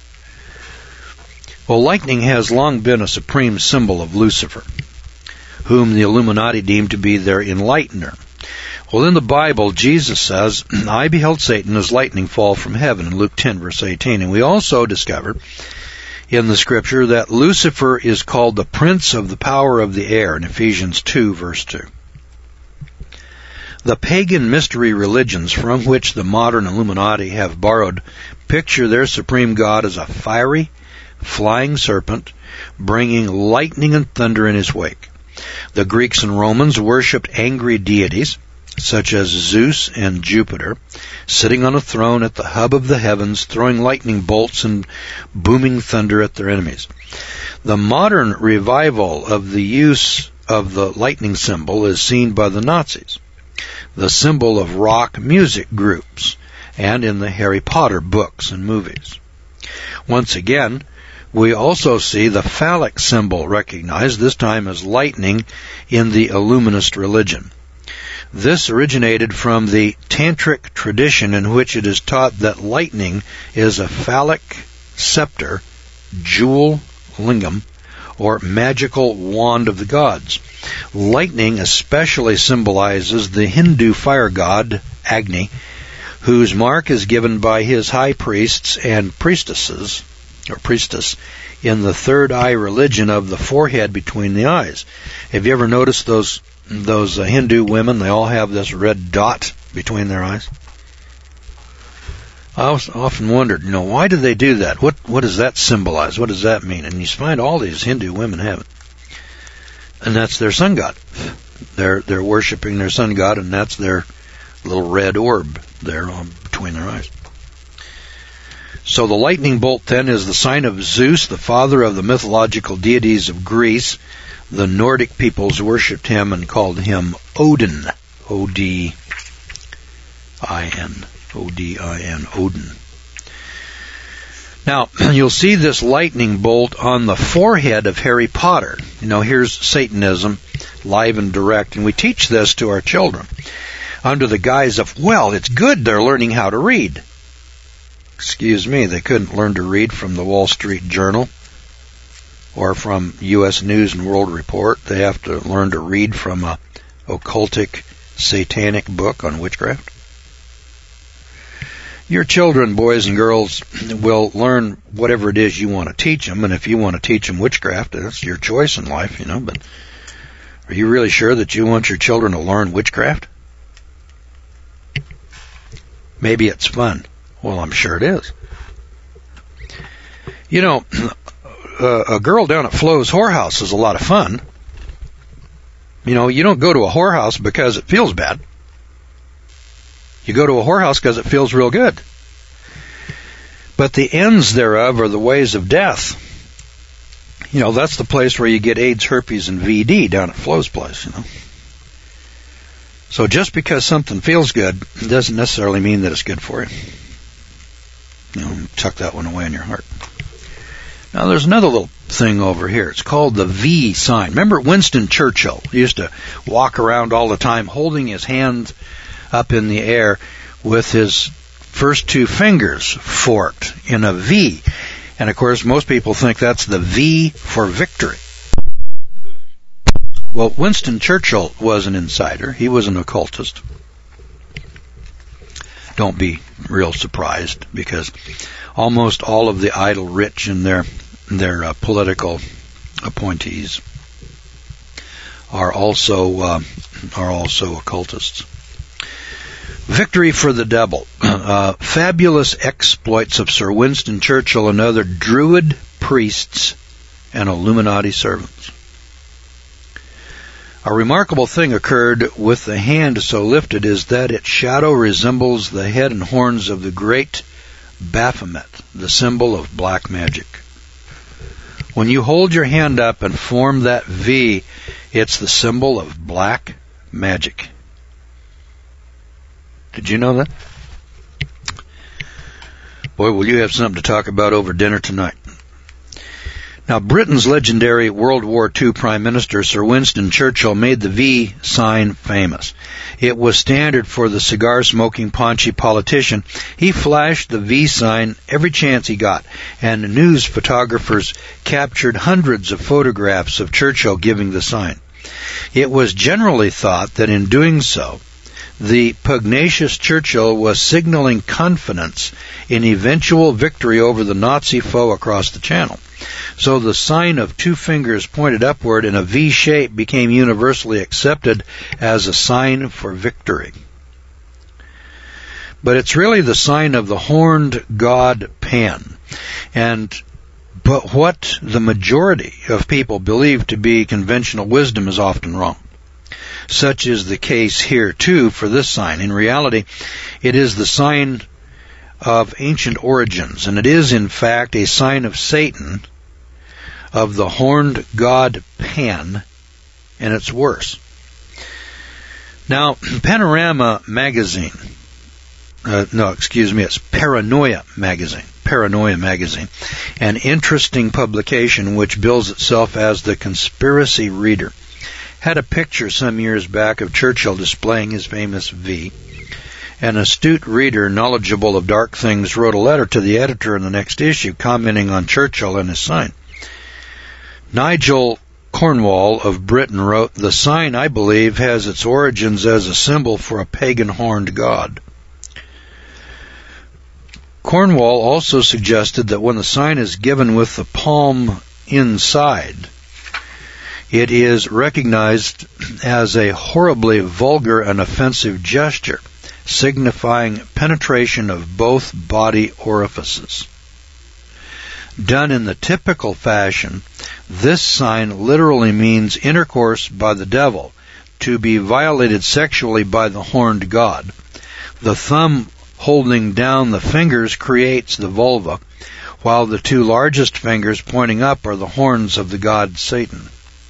Well, lightning has long been a supreme symbol of Lucifer, whom the Illuminati deemed to be their enlightener. Well, in the Bible, Jesus says, I beheld Satan as lightning fall from heaven, in Luke ten, verse eighteen. And we also discover in the Scripture that Lucifer is called the prince of the power of the air, in Ephesians two, verse two. The pagan mystery religions from which the modern Illuminati have borrowed picture their supreme god as a fiery, flying serpent, bringing lightning and thunder in his wake. The Greeks and Romans worshipped angry deities, such as Zeus and Jupiter, sitting on a throne at the hub of the heavens, throwing lightning bolts and booming thunder at their enemies. The modern revival of the use of the lightning symbol is seen by the Nazis, the symbol of rock music groups, and in the Harry Potter books and movies. Once again, we also see the phallic symbol recognized, this time as lightning, in the Illuminist religion. This originated from the Tantric tradition, in which it is taught that lightning is a phallic scepter, jewel, lingam, or magical wand of the gods. Lightning especially symbolizes the Hindu fire god, Agni, whose mark is given by his high priests and priestesses, or priestess, in the third eye religion of the forehead between the eyes. Have you ever noticed those those uh, Hindu women? They all have this red dot between their eyes. I often wondered, you know, why do they do that? What what does that symbolize? What does that mean? And you find all these Hindu women have it, and that's their sun god. They're they're worshiping their sun god, and that's their little red orb there on, between their eyes. So the lightning bolt then is the sign of Zeus, the father of the mythological deities of Greece. The Nordic peoples worshipped him and called him Odin, O D I N, O D I N, Odin. Now, you'll see this lightning bolt on the forehead of Harry Potter. You know, here's Satanism, live and direct, and we teach this to our children under the guise of, well, it's good they're learning how to read. Excuse me, they couldn't learn to read from the Wall Street Journal or from U S News and World Report. They have to learn to read from a occultic, satanic book on witchcraft. Your children, boys and girls, will learn whatever it is you want to teach them, and if you want to teach them witchcraft, that's your choice in life, you know, but are you really sure that you want your children to learn witchcraft? Maybe it's fun. Well, I'm sure it is. You know, uh, a girl down at Flo's Whorehouse is a lot of fun. You know, you don't go to a whorehouse because it feels bad. You go to a whorehouse because it feels real good. But the ends thereof are the ways of death. You know, that's the place where you get AIDS, herpes, and V D, down at Flo's place, you know. So just because something feels good doesn't necessarily mean that it's good for you. You know, tuck that one away in your heart. Now, there's another little thing over here. It's called the V sign. Remember Winston Churchill? He used to walk around all the time holding his hands up in the air with his first two fingers forked in a V. And, of course, most people think that's the V for victory. Well, Winston Churchill was an insider. He was an occultist. Don't be real surprised, because almost all of the idle rich and their their uh, political appointees are also uh, are also occultists. Victory for the devil. Uh, fabulous exploits of Sir Winston Churchill and other Druid priests and Illuminati servants. A remarkable thing occurred with the hand so lifted, is that its shadow resembles the head and horns of the great Baphomet, the symbol of black magic. When you hold your hand up and form that V, it's the symbol of black magic. Did you know that? Boy, will you have something to talk about over dinner tonight. Now, Britain's legendary World War Two Prime Minister Sir Winston Churchill made the V sign famous. It was standard for the cigar-smoking, paunchy politician. He flashed the V sign every chance he got, and news photographers captured hundreds of photographs of Churchill giving the sign. It was generally thought that in doing so, the pugnacious Churchill was signaling confidence in eventual victory over the Nazi foe across the Channel. So the sign of two fingers pointed upward in a V shape became universally accepted as a sign for victory. But it's really the sign of the horned god Pan. And but what the majority of people believe to be conventional wisdom is often wrong. Such is the case here, too, for this sign. In reality, it is the sign of ancient origins, and it is, in fact, a sign of Satan, of the horned god Pan, and it's worse. Now, Panorama Magazine, uh, no, excuse me, it's Paranoia Magazine, Paranoia Magazine, an interesting publication which bills itself as the Conspiracy Reader, had a picture some years back of Churchill displaying his famous V. An astute reader, knowledgeable of dark things, wrote a letter to the editor in the next issue commenting on Churchill and his sign. Nigel Cornwall of Britain wrote, "The sign, I believe, has its origins as a symbol for a pagan horned god." Cornwall also suggested that when the sign is given with the palm inside, it is recognized as a horribly vulgar and offensive gesture, signifying penetration of both body orifices. Done in the typical fashion, this sign literally means intercourse by the devil, to be violated sexually by the horned god. The thumb holding down the fingers creates the vulva, while the two largest fingers pointing up are the horns of the god Satan.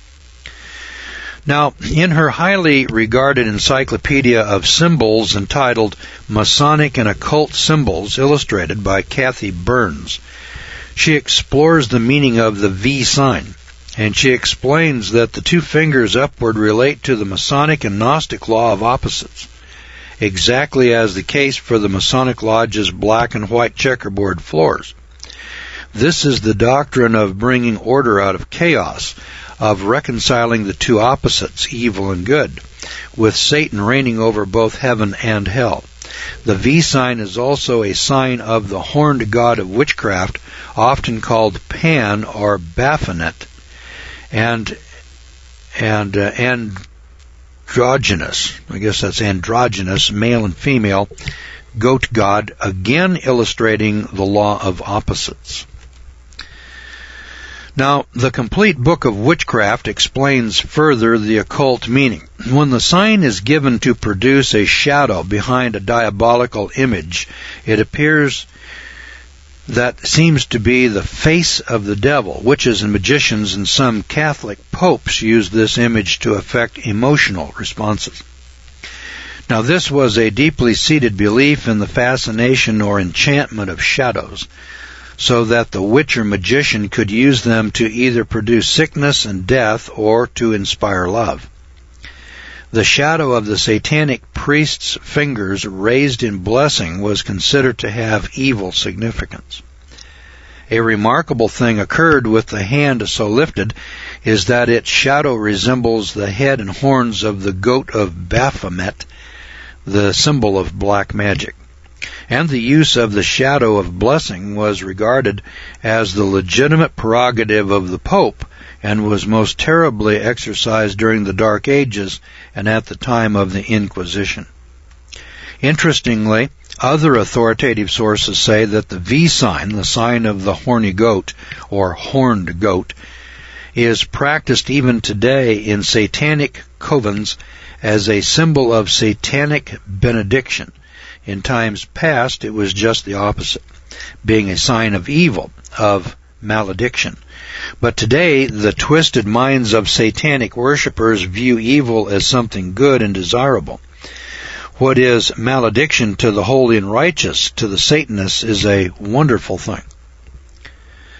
Now, in her highly regarded encyclopedia of symbols entitled Masonic and Occult Symbols, illustrated by Kathy Burns, she explores the meaning of the V sign, and she explains that the two fingers upward relate to the Masonic and Gnostic law of opposites, exactly as the case for the Masonic Lodge's black and white checkerboard floors. This is the doctrine of bringing order out of chaos, of reconciling the two opposites, evil and good, with Satan reigning over both heaven and hell. The V sign is also a sign of the horned god of witchcraft, often called Pan or Baphomet, and and uh, androgynous, I guess that's androgynous, male and female, goat god, again illustrating the law of opposites. Now, the complete book of witchcraft explains further the occult meaning. When the sign is given to produce a shadow behind a diabolical image, it appears that seems to be the face of the devil. Witches and magicians and some Catholic popes use this image to affect emotional responses. Now, this was a deeply seated belief in the fascination or enchantment of shadows, so that the witch or magician could use them to either produce sickness and death or to inspire love. The shadow of the satanic priest's fingers raised in blessing was considered to have evil significance. A remarkable thing occurred with the hand so lifted is that its shadow resembles the head and horns of the goat of Baphomet, the symbol of black magic. And the use of the shadow of blessing was regarded as the legitimate prerogative of the Pope and was most terribly exercised during the Dark Ages and at the time of the Inquisition. Interestingly, other authoritative sources say that the V sign, the sign of the horny goat or horned goat, is practiced even today in satanic covens as a symbol of satanic benediction. In times past, it was just the opposite, being a sign of evil, of malediction. But today, the twisted minds of satanic worshippers view evil as something good and desirable. What is malediction to the holy and righteous, to the Satanists, is a wonderful thing.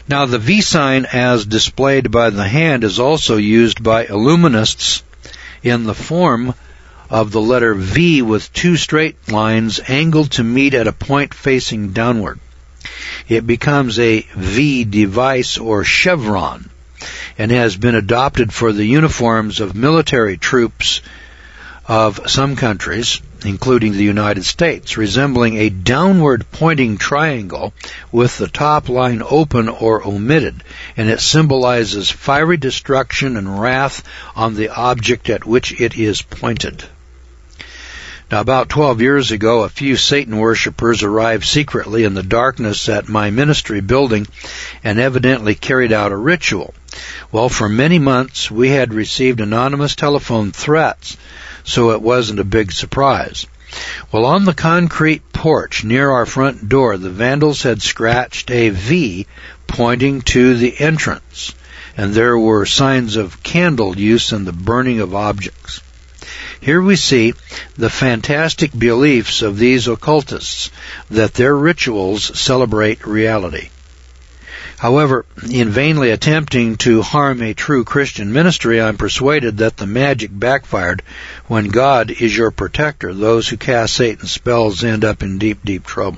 Now, the V sign as displayed by the hand is also used by Illuminists in the form of the letter V with two straight lines angled to meet at a point facing downward. It becomes a V device or chevron and has been adopted for the uniforms of military troops of some countries, including the United States, resembling a downward-pointing triangle with the top line open or omitted, and it symbolizes fiery destruction and wrath on the object at which it is pointed. Now, about twelve years ago, a few Satan worshippers arrived secretly in the darkness at my ministry building and evidently carried out a ritual. Well, for many months, we had received anonymous telephone threats, so it wasn't a big surprise. Well, on the concrete porch near our front door, the vandals had scratched a V pointing to the entrance, and there were signs of candle use and the burning of objects. Here we see the fantastic beliefs of these occultists that their rituals celebrate reality. However, in vainly attempting to harm a true Christian ministry, I'm persuaded that the magic backfired. When God is your protector, those who cast Satan's spells end up in deep, deep trouble.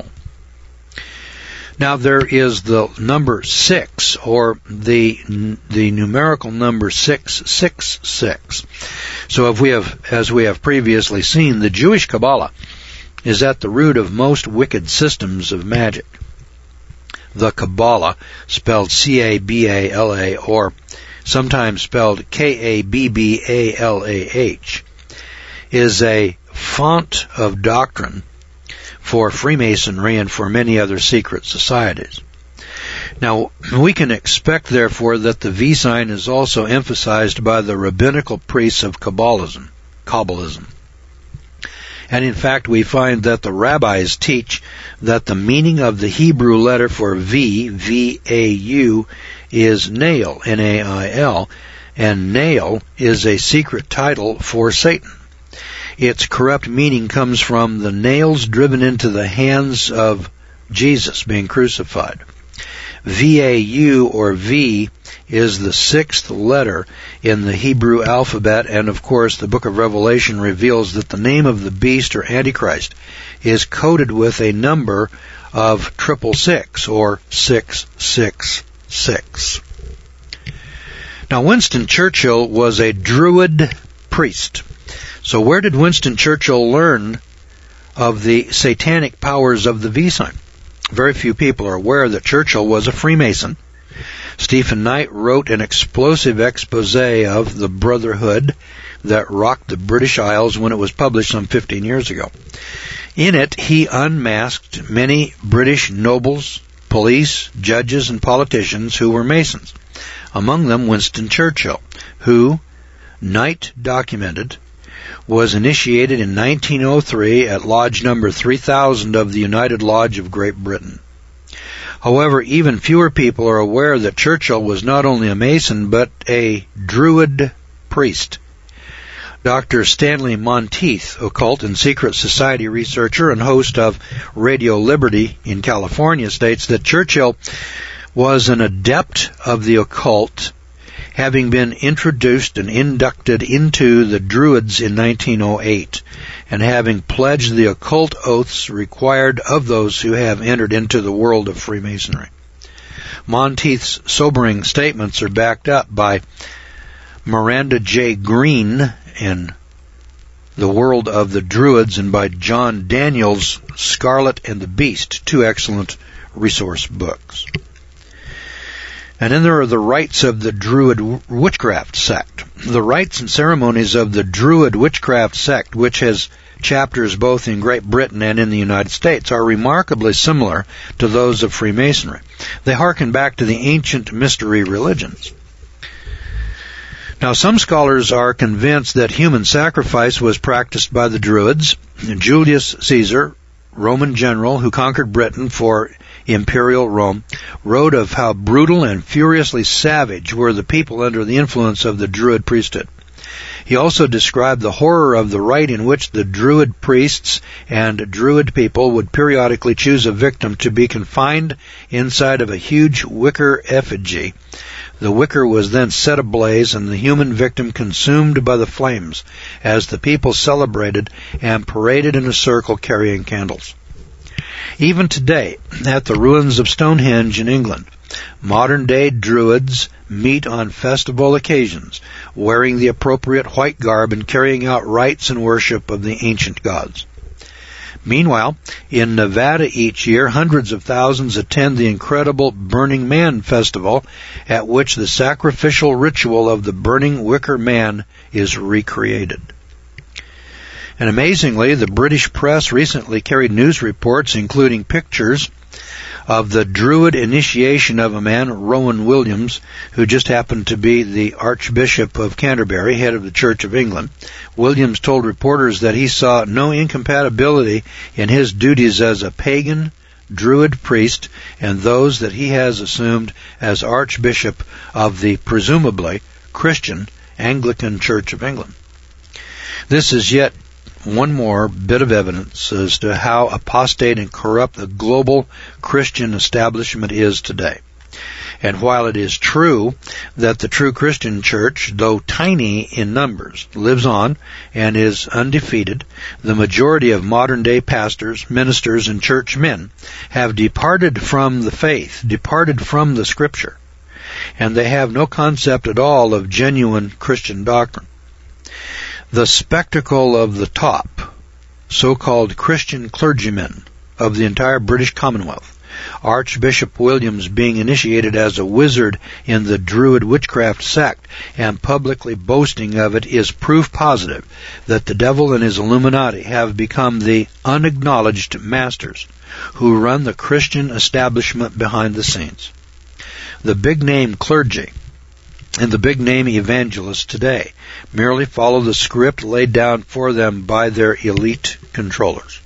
Now, there is the number six, or the the numerical number six six six. So, if we have, as we have previously seen, the Jewish Kabbalah is at the root of most wicked systems of magic. The Kabbalah, spelled C A B A L A, or sometimes spelled K A B B A L A H, is a font of doctrine for Freemasonry and for many other secret societies. Now, we can expect, therefore, that the V sign is also emphasized by the rabbinical priests of Kabbalism. Kabbalism. And in fact, we find that the rabbis teach that the meaning of the Hebrew letter for V, V A U, is nail, N A I L, and nail is a secret title for Satan. Its corrupt meaning comes from the nails driven into the hands of Jesus being crucified. V A U, or V, is the sixth letter in the Hebrew alphabet, and of course the book of Revelation reveals that the name of the beast, or Antichrist, is coded with a number of triple six, or six six six. Now, Winston Churchill was a Druid priest. So where did Winston Churchill learn of the satanic powers of the V sign? Very few people are aware that Churchill was a Freemason. Stephen Knight wrote an explosive expose of the Brotherhood that rocked the British Isles when it was published some fifteen years ago. In it, he unmasked many British nobles, police, judges, and politicians who were Masons. Among them, Winston Churchill, who, Knight documented, was initiated in nineteen oh three at Lodge number three thousand of the United Lodge of Great Britain. However, even fewer people are aware that Churchill was not only a Mason, but a Druid priest. Doctor Stanley Monteith, occult and secret society researcher and host of Radio Liberty in California, states that Churchill was an adept of the occult, having been introduced and inducted into the Druids in nineteen oh eight, and having pledged the occult oaths required of those who have entered into the world of Freemasonry. Monteith's sobering statements are backed up by Miranda J. Green in The World of the Druids and by John Daniels' Scarlet and the Beast, two excellent resource books. And then there are the rites of the Druid witchcraft sect. The rites and ceremonies of the Druid witchcraft sect, which has chapters both in Great Britain and in the United States, are remarkably similar to those of Freemasonry. They harken back to the ancient mystery religions. Now, some scholars are convinced that human sacrifice was practiced by the Druids. Julius Caesar, Roman general who conquered Britain for Imperial Rome, wrote of how brutal and furiously savage were the people under the influence of the Druid priesthood. He also described the horror of the rite in which the Druid priests and Druid people would periodically choose a victim to be confined inside of a huge wicker effigy. The wicker was then set ablaze and the human victim consumed by the flames as the people celebrated and paraded in a circle carrying candles. Even today, at the ruins of Stonehenge in England, modern-day Druids meet on festival occasions, wearing the appropriate white garb and carrying out rites and worship of the ancient gods. Meanwhile, in Nevada each year, hundreds of thousands attend the incredible Burning Man Festival, at which the sacrificial ritual of the burning wicker man is recreated. And amazingly, the British press recently carried news reports, including pictures of the Druid initiation of a man, Rowan Williams, who just happened to be the Archbishop of Canterbury, head of the Church of England. Williams told reporters that he saw no incompatibility in his duties as a pagan Druid priest and those that he has assumed as Archbishop of the presumably Christian Anglican Church of England. This is yet one more bit of evidence as to how apostate and corrupt the global Christian establishment is today. And while it is true that the true Christian church, though tiny in numbers, lives on and is undefeated, the majority of modern-day pastors, ministers, and churchmen have departed from the faith, departed from the Scripture, and they have no concept at all of genuine Christian doctrine. The spectacle of the top, so-called Christian clergymen of the entire British Commonwealth, Archbishop Williams being initiated as a wizard in the Druid witchcraft sect and publicly boasting of it, is proof positive that the devil and his Illuminati have become the unacknowledged masters who run the Christian establishment behind the scenes. The big-name clergy and the big-name evangelists today merely follow the script laid down for them by their elite controllers.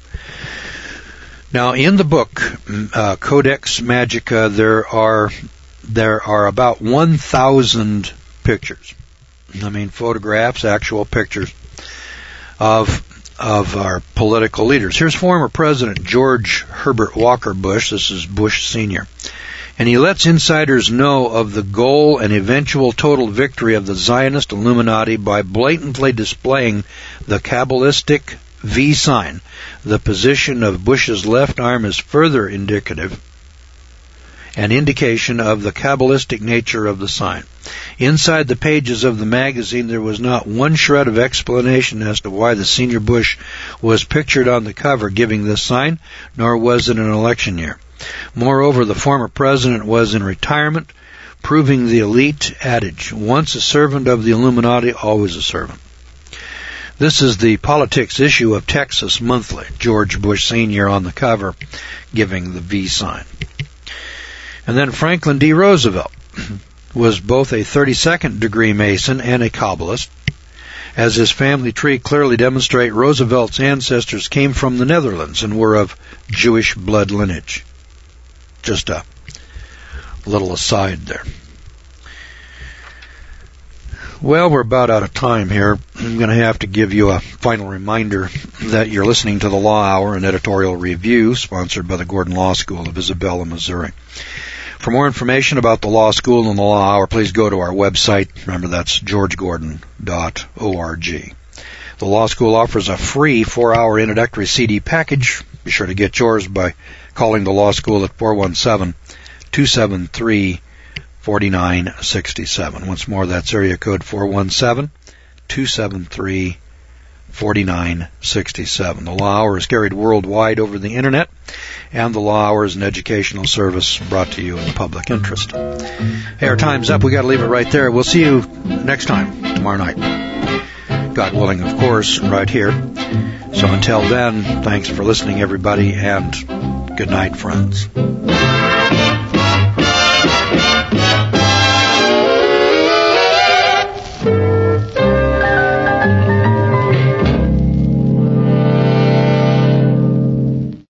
Now, in the book uh, Codex Magica, there are there are about one thousand pictures. I mean, photographs, actual pictures of of our political leaders. Here's former President George Herbert Walker Bush. This is Bush Senior And he lets insiders know of the goal and eventual total victory of the Zionist Illuminati by blatantly displaying the Kabbalistic V sign. The position of Bush's left arm is further indicative, an indication of the Kabbalistic nature of the sign. Inside the pages of the magazine, there was not one shred of explanation as to why the senior Bush was pictured on the cover giving this sign, nor was it an election year. Moreover, the former president was in retirement, proving the elite adage, once a servant of the Illuminati, always a servant. This is the Politics issue of Texas Monthly, George Bush Senior on the cover, giving the V sign. And then Franklin D. Roosevelt was both a thirty-second degree Mason and a Kabbalist. As his family tree clearly demonstrates, Roosevelt's ancestors came from the Netherlands and were of Jewish blood lineage. Just a little aside there. Well, we're about out of time here. I'm going to have to give you a final reminder that you're listening to the Law Hour, an editorial review sponsored by the Gordon Law School of Isabella, Missouri. For more information about the Law School and the Law Hour, please go to our website. Remember, that's george gordon dot org. The Law School offers a free four-hour introductory C D package. Be sure to get yours by calling the Law School at four one seven, two seven three, four nine six seven. Once more, that's area code four one seven, two seven three, four nine six seven. The Law Hour is carried worldwide over the Internet, and the Law Hour is an educational service brought to you in the public interest. Hey, our time's up. We got to leave it right there. We'll see you next time, tomorrow night. God willing, of course, right here. So until then, thanks for listening, everybody, and good night, friends.